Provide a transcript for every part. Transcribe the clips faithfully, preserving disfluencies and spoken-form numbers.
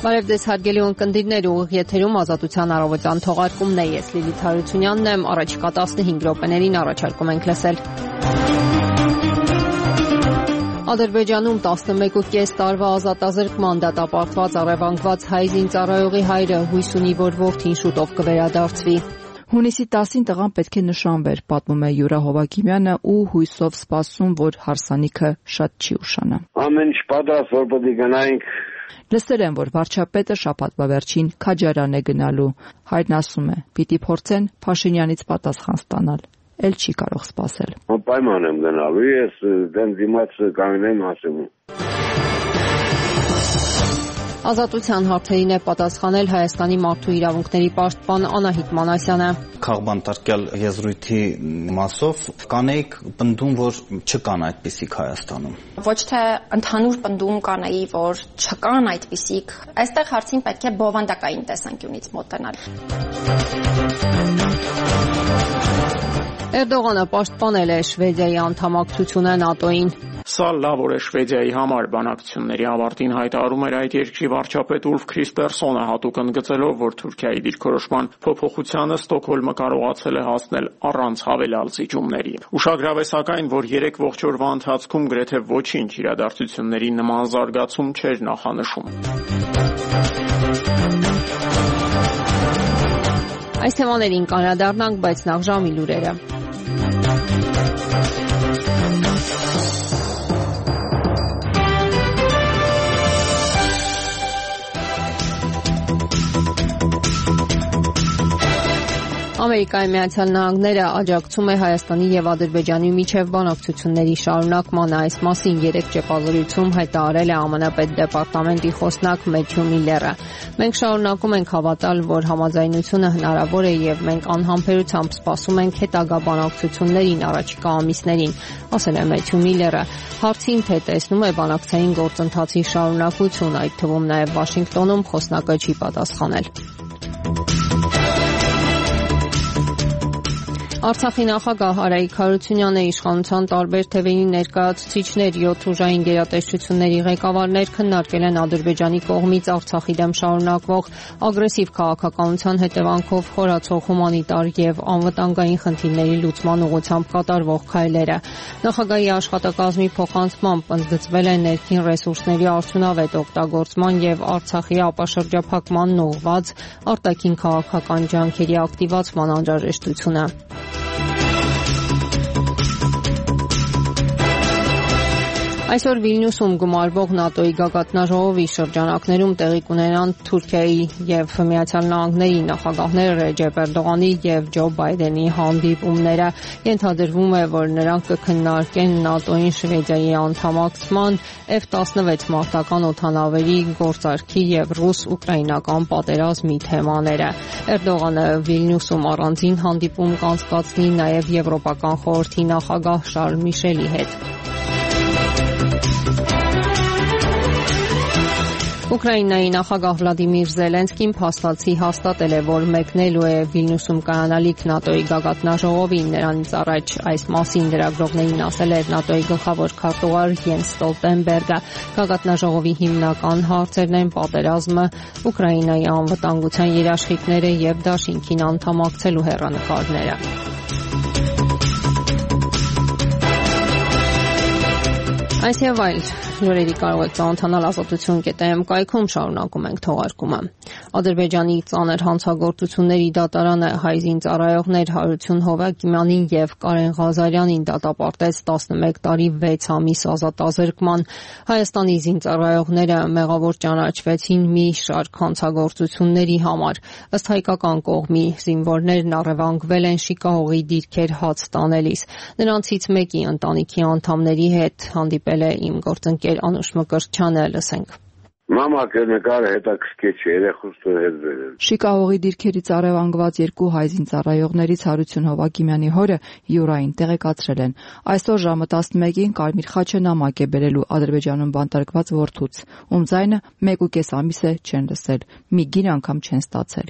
Բարև ձեզ հարգելի ունկնդիրներ, ուղիղ եթերում Ազատության առավոտյան թողարկումն է, ես Լիլիթ Հարությունյանն եմ, առաջիկա տասնհինգ րոպեներին առաջարկում ենք լսել։ Ադրբեջանում տասնմեկ ու կես տարվա ազատազրկման դատապարտված առևանգված հայ զինծառայողի հայրը հույս ունի, որ որդին շուտով կվերադարձվի։ Հունիսի տասին տղան պետք է նշանվեր, պատմում է Յուրա Հովակիմյանը ու հույսով սպասում, որ հարսանիքը շատ չի ուշանա։ Ամեն ինչ պատրաստ, որ պետք է գնայինք։ Լսել են, որ վարչապետը շաբաթվա վերջին Քաջարան է գնալու։ Հայրն ասում է, պիտի փորձեն Փաշինյանից պատասխան ստանալ։ Էլ չի կարող սպասել։ Պայման եմ գնալու, ես դեն դիմաց կանգնեմ ասում։ Ազատության հարցերին է պատասխանել Հայաստանի մարդու իրավունքների պաշտպան Անահիտ Մանասյանը։ Քաղբանտարկյալ եզրույթի մասով կանեիք պնդում, որ չկան այդպիսիք Հայաստանում։ Ոչ թե ընդհանուր պնդում կանեի, որ չկան այդպիսիք, այստեղ հարցին պետք է բովանդակային տեսանկյունից մոտենալ։ Էրդողանը պաշտպանել է Շվեդիայի անդամակցությունը ՆԱՏՕ-ին։ Սա լավ օր է Շվեդիայի համար, բանակցությունների ավարտին հայտարարում էր այդ երկրի վարչապետ Ուլֆ Քրիստերսոնը, հատուկ ընդգծելով, որ Թուրքիայի դիրքորոշման փոփոխությանը Ստոկհոլմը կարողացել է հասնել առանց հավելյալ զիջումների։ Ուշագրավ է սակայն, որ երեք ողջ օրվա ընթացքում գրեթե ոչինչ իրադարձությունների նման զարգացում չէր նախանշում։ Այս թեմաներին կանրադառնանք, բայց նախ ժամի լուրերը։ Ամերիկայի Միացյալ Նահանգները աջակցում է Հայաստանի եւ Ադրբեջանի միջև բանակցությունների շարունակմանը։ Այս մասին երեք ճեպազրույցում հայտարարել է ԱՄՆ պետդեպարտամենտի խոսնակ Մեթյու Միլլերը։ Մենք շարունակում ենք հավատալ, որ համաձայնությունը հնարավոր է եւ մենք անհամբերությամբ սպասում ենք հետագա բանակցություններին առաջիկա ամիսներին, ասել է Մեթյու Միլլերը։ Հարցին, թե տեսնում է բանակցային գործընթացի շարունակություն, այդ թվում նաեւ Վաշինգտոնում, խոսնակը չի պատասխանել։ Արցախի նախագահ Արայիկ Հարությունյանը իշխանության տարբեր թևերի ներկայացուցիչներ, յոթ ուժային գերատեսչությունների ղեկավարներ քննարկել են Ադրբեջանի կողմից Արցախի դեմ շարունակվող ագրեսիվ քաղաքականության հետևանքով խորացող հումանիտար եւ անվտանգային խնդիրների լուծման ուղղությամբ կատարվող քայլերը։ Նախագահի աշխատակազմի փոխանցմամբ ընդգծվել է ներքին ռեսուրսների արդյունավետ օգտագործման եւ Արցախի ապաշրջափակմանն ուղղված արտաքին քաղաքական ջանքերի ակտիվացման անհրաժեշտությունը։ Այսօր Վիլնյուսում գումարվող ՆԱՏՕ-ի գագաթնաժողովի շրջանակներում տեղի կունենան Թուրքիայի եւ Միացյալ Նահանգների նախագահներ Ռեջեփ Էրդողանի եւ Ջո Բայդենի հանդիպումները։ Ենթադրվում է, որ նրանք կքննարկեն ՆԱՏՕ-ին Շվեդիայի անդամակցման, Էֆ տասնվեց մարտական օդանավերի գործարքի եւ ռուս-ուկրաինական պատերազմի թեմաները։ Էրդողանը Վիլնյուսում առանձին հանդիպում կանցկացնի նաեւ Եվրոպական խորհրդի նախագահ Շարլ Միշելի հետ։ Ուկրաինայի նախագահ Վլադիմիր Զելենսկին փաստացի հաստատել է, որ մեկնելու է Վիլնյուսում կայանալիք ՆԱՏՕ-ի գագաթնաժողովին։ Նրանից առաջ այս մասին լրագրողներին ասել էր ՆԱՏՕ-ի գլխավոր քարտուղար Յենս Ստոլտենբերգը։ Գագաթնաժողովի հիմնական հարցերն են պատերազմը, Ուկրաինայի անվտանգության երաշխիքները եւ դաշինքին անդամակցելու հեռանկարները։ Այս եւ այլ լուրերի կարող եք ծանոթանալ ազատություն կետ էմ կայքում, շարունակում ենք թողարկումը։ Ադրբեջանի ծանր հանցագործությունների դատարանը հայ զինծառայողներ Հարություն Հովակիմյանին եւ Կարեն Ղազարյանին դատապարտեց տասնմեկ տարի վեց ամիս ազատազրկման։ Հայաստանի զինծառայողները մեղավոր ճանաչվեցին մի շարք հանցագործությունների համար։ Ըստ հայկական կողմի զինվորներն առևանգվել են շիկահողի դիրքեր հաց տանելիս։ Նրանցից մեկի ընտանիքի անդամների հետ հանդիպել է իմ գործընկեր Անուշ Մկրտչյանը, լսենք։ Մամակը նկարը հետաքրքիր չէ, երեխուս հետ վերել։ Շիկահողի դիրքերից առևանգված երկու հայ զինծառայողներից Հարություն Հովակիմյանի հորը Յուրային տեղեկացրել են։ Այսօր ժամը տասնմեկին Կարմիր խաչը նամակ է բերելու Ադրբեջանում բանտարկված որդուց, ում ձայնը մեկ ու կես ամիս է չեն լսել, մի գիր անգամ չեն ստացել։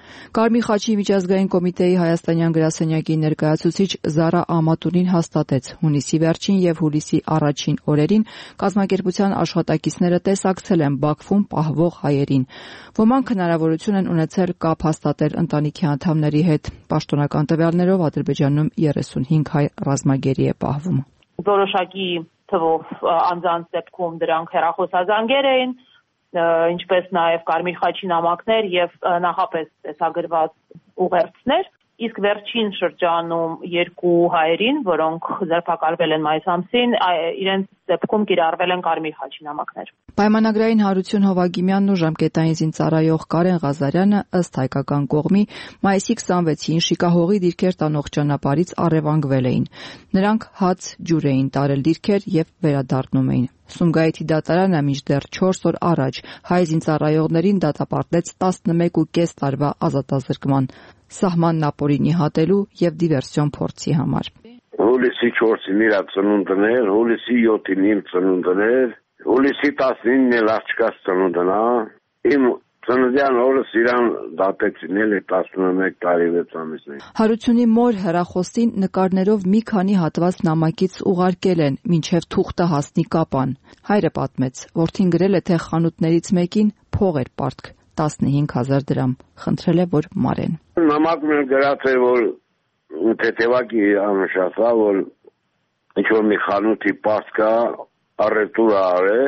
Կարմիր խաչի միջազգային կոմիտեի հայաստանյան գրասենյակի ներկայացուցիչ Զարա Ամատունին հաստատեց հունիսի վերջին եւ հուլիսի առաջին օրերին կազմակերպության աշխատակիցները տեսակցել են Բաքվում պահվող հայերին։ Ոմանք հնարավորություն են ունեցել կապ հաստատել ընտանիքի անդամների հետ։ Պաշտոնական տվյալներով Ադրբեջանում երեսունհինգ հայ ռազմագերի է պահվում։ Որոշակի թվով անձանց դեպքում դրանք հեռախոսազանգեր էին, ինչպես նաև Կարմիր խաչի նամակներ եւ նախապես տեսագրված ուղերձներ, իսկ վերջին շրջանում երկու հայերին, որոնք ձերբակալվել են մայիս ամսին, իրենց դեպքում կիրառվել են Կարմիր խաչի նամակներ։ Պայմանագրային Հարություն Հովագիմյանն ու ժամկետային զինծառայող Կարեն Ղազարյանը ըստ հայկական կողմի մայիսի քսանվեցին Շիկահողի դիրքեր տանող ճանապարհից առևանգվել էին։ Նրանք հաց ջուր էին տարել դիրքեր եւ վերադառնում էին։ Սումգայիթի դատարանը մինչդեռ չորս օր առաջ հայ զինծառայողներին դատապարտեց տասնմեկուկես տարվա ազատազրկման, սահմանն ապօրինի հատելու եւ դիվերսիոն փորձի համար։ Հուլիսի չորսին իր ծնունդն էր, հուլիսի յոթին իմ ծնունդն էր, հուլիսի տասնինն էլ աղջկաս ծնունդն է, իմ ծննդյան օրս իրան դատեցին էլ տասնմեկ տարի վեց ամիսներ։ Հարությունի մոր հեռախոսին նկարներով մի քանի հատված նամակից ուղարկել են, մինչև թուղթը հասնի կապան։ Հայրը պատմեց, որդին գրել է, թե խանութներից մեկին փող էր պարտք, տասնհինգ հազար դրամ, խնդրել է, որ մարեն։ Նամակում են գրած է, որ թեթևակի անշասա, որ ինչ-որ մի խանութի պարտքա առևտուր արե,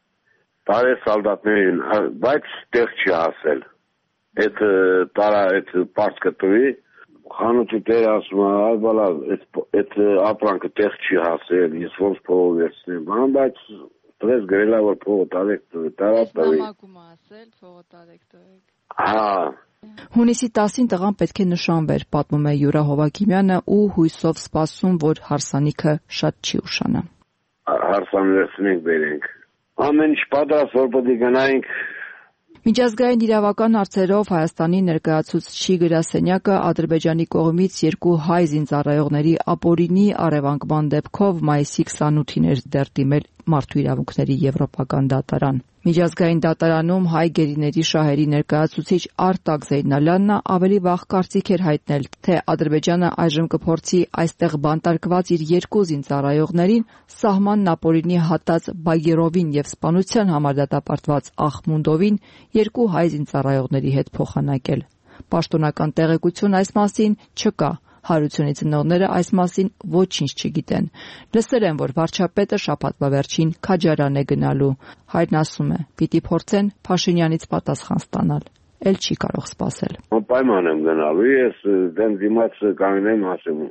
տարե սալդատներին, բայց տեղ չի հասել։ Այդ տարա այդ պարտքը տվի, խանութի տերը ասում է, այ բալա, այդ ապրանքը տեղ չի հասել, ես ոնց փողով վերցնեմ, բան, բայց դրես գրելա, որ փողը տարեք տվի, տարա տվի։ Նամակում է ասել, փողը տարեք տվեք։ Հա։ Հունիսի տասին տղան պետք է նշանվեր, պատմում է Յուրա Հովագիմյանը ու հույսով սպասում, որ հարսանիքը շատ չի ուշանա։ Հարսանվեցնենք բերենք։ Ամեն ինչ պատրաստ, որ պետք է գնայինք։ Միջազգային իրավական հարցերով Հայաստանի ներկայացուցչի գրասենյակը Ադրբեջանի կողմից երկու հայ զինծառայողների ապօրինի առևանգման դեպքով մայիսի քսանութին էր դեռ դիմել Մարդու իրավունքների եվրոպական դատարան։ Միջազգային դատարանում հայ գերիների շահերի ներկայացուցիչ Արտակ Զեյնալյանն ավելի վաղ կարծիք էր հայտնել, թե Ադրբեջանը այժմ կփորձի այստեղ բանտարկված իր երկու զինծառայողներին սահմանն ապօրինի հատած Բայերովին եւ սպանության համար դատապարտված Ախմունդովին երկու հայ զինծառայողների հետ փոխանակել։ Պաշտոնական տեղեկություն այս մասին չկա։ Հարությունի ծնողները այս մասին ոչինչ չգիտեն։ Լսել են, որ վարչապետը շաբաթվա վերջին Քաջարան է գնալու։ Հայրն ասում է, պիտի փորձեն Փաշինյանից պատասխան ստանալ։ Էլ չի կարող սպասել։ Պայման եմ գնալու, ես դեմ դիմաց կանգնեմ ասում։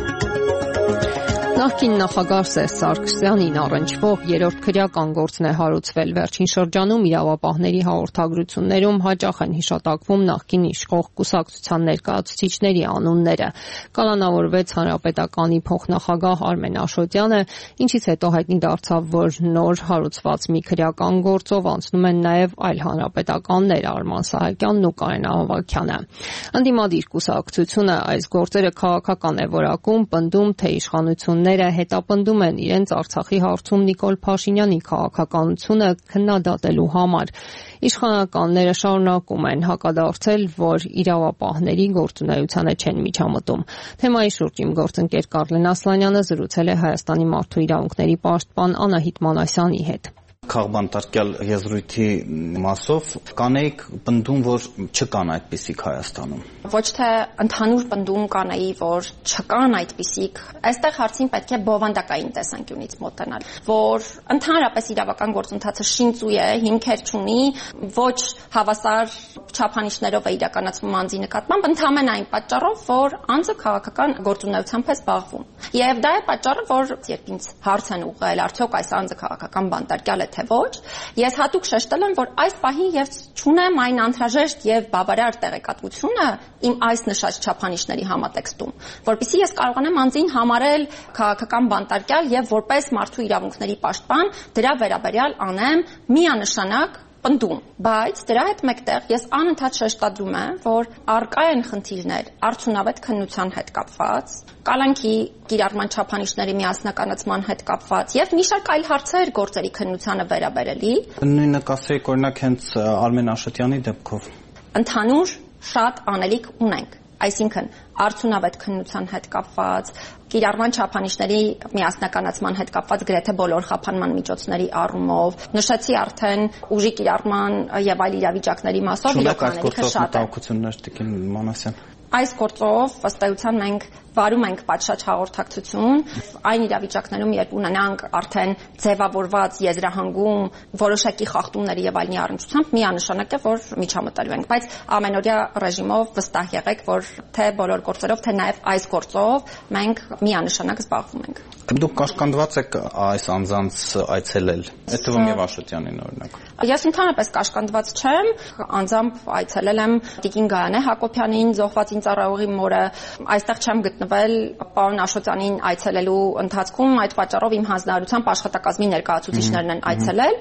Նախկին նախագահ Սերժ Սարգսյանին առնչվող երրորդ քրեական գործն է հարուցվել։ Վերջին շրջանում իրավապահների հաղորդագրություններում հաճախ են հիշատակվում նախկին իշխող կուսակցության ներկայացուցիչների անունները։ Կալանավորվեց Հանրապետականի փոխնախագահ Արմեն Աշոտյանը, ինչից հետո հայտնի դարձավ, որ նոր հարուցված մի քրեական գործով անցնում են նաև այլ հանրապետականներ Արման Սահակյանն ու Կարեն Ավագյանը։ Ընդդիմադիր կուսակցությունը այս գործերը քաղաքական է որակում, պնդում, թե իշխանությունները հետապնդում են իրենց Արցախի հարցում Նիկոլ Փաշինյանի քաղաքականությունը քննադատելու համար։ Իշխանականները շարունակում են հակադարձել, որ իրավապահների գործունեությանը չեն միջամտում։ Թեմայի շուրջ իմ գործընկեր Կարլեն Ասլանյանը զրուցել է Հայաստանի մարդու իրավունքների պաշտպան Անահիտ Մանասյանի հետ։ Քաղբանտարկյալ եզրույթի մասով կանեիք պնդում, որ չկան այդպիսիք Հայաստանում։ Ոչ թե ընդհանուր պնդում կանեի, որ չկան այդպիսիք, այստեղ հարցին պետք է բովանդակային տեսանկյունից մոտենալ, որ ընդհանրապես իրավական գործընթացը շինծու է, հիմքեր չունի, ոչ հավասար չափանիշներով է իրականացվում անձի նկատմամբ, ընդհանրապես այն պատճառով, որ անձը քաղաքական գործունեությամբ է զբաղվում։ Եվ դա է պատճառը, որ երբ ինձ հարց են ուղղել, արդյոք այս անձը քաղաքական բանտարկյալ է թե ոչ, ես հատուկ շեշտել եմ, որ այս պահին ես չունեմ այն անհրաժեշտ եւ բավարար տեղեկատվությունը իմ այս նշած չափանիշների համատեքստում, որպեսզի ես կարողանամ անձին համարել քաղաքական բանտարկյալ եւ որպես մարդու իրավունքների պաշտպան դրա վերաբերյալ անեմ միանշանակ պնդում, բայց դրա հետ մեկտեղ ես անընդհատ շեշտադրում եմ, որ առկա են խնդիրներ արդյունավետ քննության հետ կապված, կալանքի կիրառման չափանիշների միասնականացման հետ կապված եւ մի շարք այլ հարցեր գործերի քննությանը վերաբերելի։ Նույնը կասեիք օրինակ հենց Արմեն Աշոտյանի դեպքով։ Ընդհանուր շատ անելիք ունենք, այսինքն արդյունավետ քննության հետ կապված, կիրառման չափանիշների միասնականացման հետ կապված գրեթե բոլոր խափանման միջոցների առումով, նշեցի արդեն ուժի կիրառման եւ այլ իրավիճակների մասով իրոք անելիքը շատ է։ Այս գործով ըստ էության մենք վարում ենք պատշաճ հաղորդակցություն այն իրավիճակներում, երբ ունենանք արդեն ձևավորված եզրահանգում, որոշակի խախտումների եւ այլնի առնչությամբ, միանշանակ է, որ միջամտելու ենք, բայց ամենօրյա ռեժիմով վստահ եղեք, որ թե բոլոր գործերով, թե նաեւ այս գործով մենք միանշանակ զբաղվում ենք։ Դուք կաշկանդված եք այս անձանց այցելել, Էթևոմ եւ Աշոտյանին օրինակ։ Ես ընդհանրապես կաշկանդված չեմ, անձամբ այցելել եմ Տիկին Գայանե Հակոբյանին, զոհված ծառայողի մորը, այստեղ չեմ գտնվել պարոն Աշոտյանին այցելելու ընթացքում, այդ պատճառով իմ հանձնարարությամբ աշխատակազմի ներկայացուցիչներն են այցելել։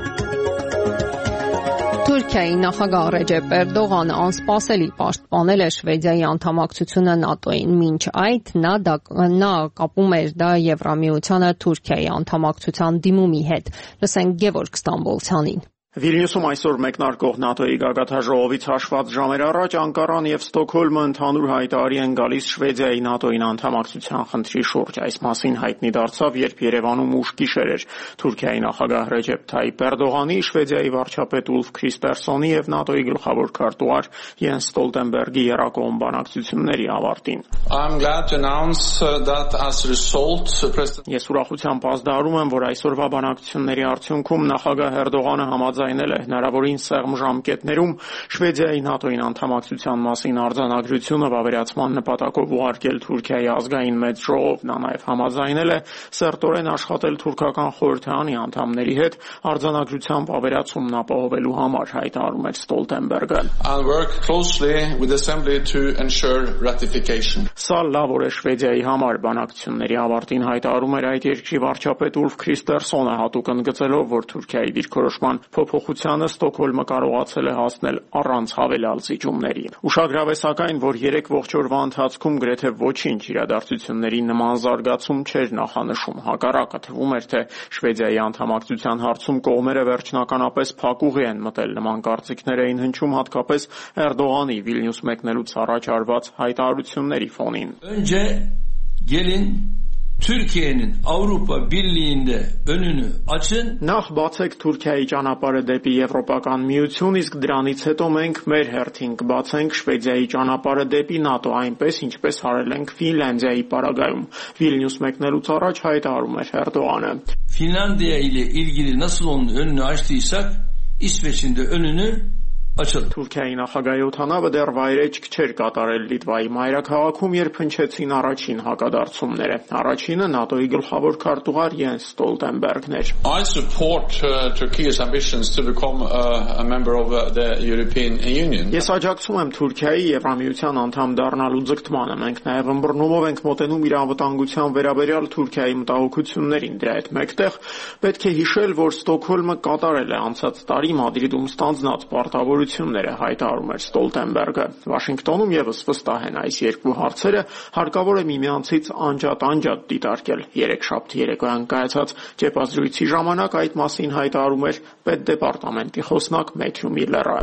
Թուրքիայի նախագահ Ռեջեփ Էրդողանը անսպասելի պաշտպանել է Շվեդիայի անդամակցությունը ՆԱՏՕ-ին, մինչ այդ նա դա նա կապում էր դա Եվրամիությանը Թուրքիայի անդամակցության դիմումի հետ։ Լսենք Գևորգ Ստամբոլցյանին։ Վիլնյուսում այսօր մեկնարկող ՆԱՏՕ-ի գագաթաժողովից հաշված ժամեր առաջ Անկարան եւ Ստոկհոլմը ընդհանուր հայտարարի են գալիս Շվեդիայի ՆԱՏՕ-ին անդամակցության խնդրի շուրջ։ Այս մասին հայտնի դարձավ, երբ Երևանում ուշ գիշեր էր Թուրքիայի նախագահ Ռեջեփ Թայիփ Էրդողանի, Շվեդիայի վարչապետ Ուլֆ Քրիստերսոնի եւ ՆԱՏՕ-ի գլխավոր քարտուղար Յենս Ստոլտենբերգի երակողմ բանակցությունների ավարտին։ Ես ուրախությամբ ազդարում եմ, որ այսօրվա բանակցությունների արդյունքում նախագահ Էրդողանը համաձայնել է հնարավորին սեղմ ժամկետներում Շվեդիայի ՆԱՏՕ-ին անդամակցության մասին արձանագրությունը վավերացման նպատակով ուղարկել Թուրքիայի ազգային մեծ ժողով։ Նա նաև համաձայնել է սերտորեն աշխատել թուրքական խորհրդարանի անդամների հետ արձանագրության վավերացումն ապահովելու համար, հայտարարում էր Ստոլտենբերգը։ Սա լավ օր է Շվեդիայի համար, բանակցությունների ավարտին հայտարարում էր այդ երկրի վարչապետ Ուլֆ Քրիստերսոնը, հատուկ ընդգծելով, որ Թուրքիայի դիրքորոշման փոփոխությանը Ստոկհոլմը կարողացել է հասնել առանց հավելյալ զիջումների։ Ուշագրավ է սակայն, որ երեք ողջ օրվա ընթացքում գրեթե ոչինչ իրադարձությունների նման զարգացում չէր նախանշում։ Հակառակը թվում էր, թե Շվեդիայի անդամակցության հարցում կողմերը վերջնականապես փակուղի են մտել։ Նման կարծիքներ էին հնչում hատկապես Էրդողանի Վիլնյուս մեկնելուց առաջ արված հայտարարությունների ֆոնին։ Önce gelin Türkiye'nin Avrupa Birliği'nde önünü açın. Նախ բացեք Թուրքիայի ճանապարհը դեպի Եվրոպական միություն, իսկ դրանից հետո մենք մեր հերթին կբացենք Շվեդիայի ճանապարհը դեպի ՆԱՏՕ, այնպես ինչպես արել ենք Ֆինլանդիայի պարագայում։ Վիլնյուս մեկնելուց առաջ հայտարարում էր Էրդողանը։ Finlandiya ile ilgili nasıl onun önünü açtıysak İsveç'in de önünü açalım. Թուրքիայի նախագահի օդանավը դեռ վայրեջք չէր կատարել Լիտվայի մայրաքաղաքում, երբ հնչեցին առաջին հակադարձումները։ Առաջինը ՆԱՏՕ-ի գլխավոր քարտուղար Յենս Ստոլտենբերգն էր։ I support uh, Turkey's ambitions to become uh, a member of uh, the European Union. Ես աջակցում եմ Թուրքիայի Եվրամիության անդամ դառնալու ձգտմանը։ Մենք նաև ըմբռնումով ենք մոտենում իր անվտանգության վերաբերյալ Թուրքիայի մտահոգություններին։ Դրա հետ մեկտեղ պետք է հիշել, որ Ստոկհոլմը կատարել է անցած տարի Մադրիդում ստանձնած պարտավոր հայտարարում էր Ստոլտենբերգը։ Վաշինգտոնում եւս վստահ են այս երկու հարցերը հարկավոր է միմյանցից անջատ-անջատ դիտարկել։ Երեքշաբթի երեկոյան կայացած ճեպազրույցի ժամանակ այդ մասին հայտարարում էր պետդեպարտամենտի խոսնակ Մեթյու Միլլերը։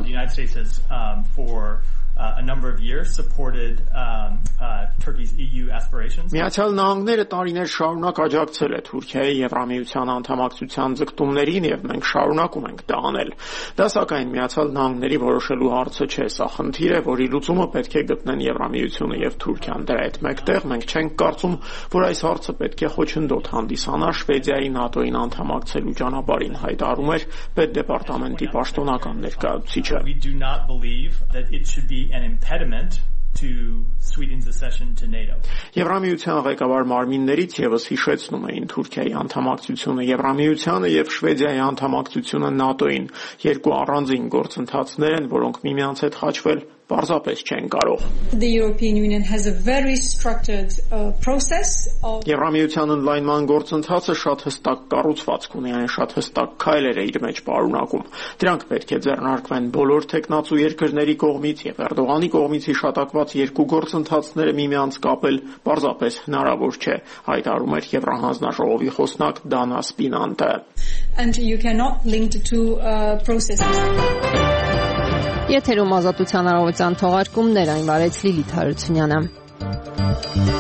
Uh, a number of years supported um, uh, Turkey's E U aspirations. Միացյալ Նահանգները տարիներ շարունակ աջակցել է Թուրքիայի Եվրամիության անդամակցության ձգտումներին եւ մենք շարունակում ենք դա անել։ Դա սակայն Միացյալ Նահանգների որոշելու հարցը չէ, սա խնդիր է, որի լուծումը պետք է գտնեն Եվրամիությունը եւ Թուրքիան։ Դրա հետ մեկտեղ մենք չենք կարծում, որ այս հարցը պետք է խոչընդոտ հանդիսանա Շվեդիայի ՆԱՏՕ-ին անդամակցելու ճանապարհին, հայտարարում էր պետդեպարտամենտի պաշտոնական ներկայացուցիչը։ We do not believe that it should be an impediment to Sweden's accession to NATO. Եվրամիության ղեկավար մարմիններից եւս հիշեցնում էին Թուրքիայի անդամակցությունը Եվրամիությանը եւ Շվեդիայի անդամակցությունը ՆԱՏՕ-ին, երկու առանձին գործընթացներ են, որոնք միմյանց հետ խաչվել պարզապես չեն կարող։ The European Union has a very structured uh, process of Եվրամիության ընդլայնման գործընթացը շատ հստակ կառուցվածք ունի, այն շատ հստակ քայլեր է իր մեջ պարունակում։ Դրանք պետք է ձեռնարկվեն բոլոր տեխնացու երկրների կողմից եւ Էրդողանի կողմից հիշատակված երկու գործընթացները միմյանց կապել պարզապես հնարավոր չէ, հայտարարում էր Եվրահանձնաժողովի խոսնակ Դանա Սպինանտը։ And you cannot link the two uh, processes. Եթերում ազատության առավոտյան թողարկումներ, այն վարեց Լիլիթ Հարությունյանը։